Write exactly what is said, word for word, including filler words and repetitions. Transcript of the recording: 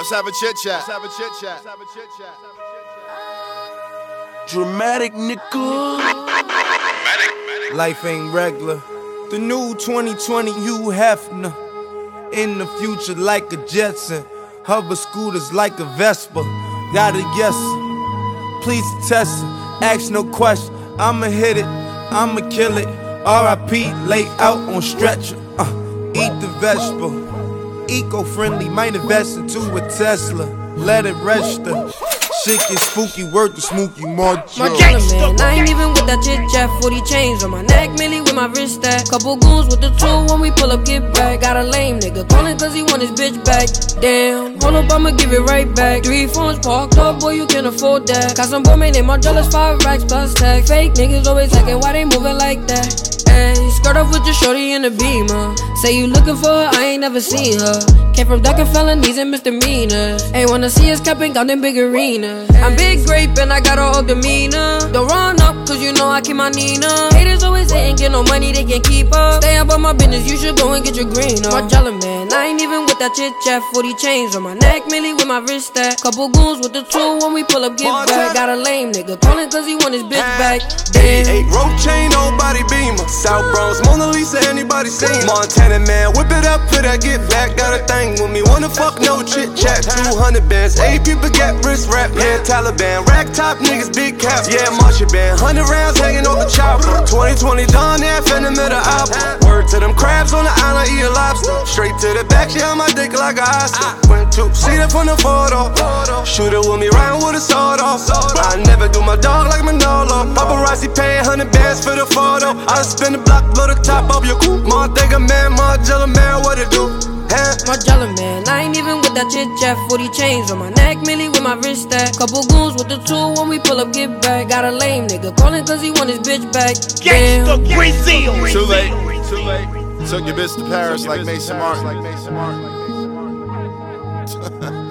Let's have a chit chat. Let's have a chit chat. Let's have a chit chat. Dramatic, nigga. Life ain't regular. The new twenty twenty Hugh Hefner. In the future like a Jetson. Hover scooters like a Vespa. Got a yes. Please test it. Ask no question. I'ma hit it. I'ma kill it. R I P lay out on stretcher. Uh, eat the vegetable. Eco-friendly, might invest into a Tesla. Let it register. Shit get spooky, word to Smokey Marjorie. My gangster, man, I ain't even with that chit chat. forty chains on my neck, Millie with my wrist stack. Couple goons with the tool when we pull up, get back. Got a lame nigga calling cause he want his bitch back. Damn, hold up, I'ma give it right back. Three phones parked up, boy, you can afford that. Got some boy, man, name my jealous five racks plus tag. Fake niggas always hacking, why they moving like that? Ayy, skirt up with your shorty in the Beamer. Say you looking for her, I ain't never seen her. Came from ducking felonies and misdemeanors. Ain't wanna see us capping down in big arenas. I'm big grape and I got a old demeanor. Don't run up cause you know I keep my Nina. Haters always hating, get no money, they can't keep up. Stay up on my business, you should go and get your green up. Margiela, man, I ain't even with that chit chat. forty chains on my neck, Millie with my wrist stack. Couple goons with the tool when we pull up, get back. Got a lame nigga calling cause he want his bitch back. Damn. eighty-eight rope chain, nobody beamer. South Bronx, Mona Lisa, anybody seen? Montana man, whip it up, put that get back. Got a thing with me, wanna fuck, no chit chat. two hundred bands, eight people get wrist wrap. Yeah, Taliban, rack top niggas, big caps. Yeah, marching band, one hundred rounds hanging on the chopper. twenty twenty Don F in the middle album. Word to them crabs on the island, eat a lobster. Straight to the back, yeah, my dick like a Oscar. Went to see that from the photo. Shoot it with me, riding with a sword off. I never do my dog like Manolo. Paparazzi paying one hundred bands for the photo. I spin the block, blow the top of your coupe. Montega man, Margiela man, what it do? Margiela, man, I ain't even with that chit chat. forty chains on my neck, Millie with my wrist stack. Couple goons with the tool when we pull up, get back. Got a lame nigga calling cause he want his bitch back. Damn. Brazil. Too late. Too late. Took your bitch to Paris like Mason Martin.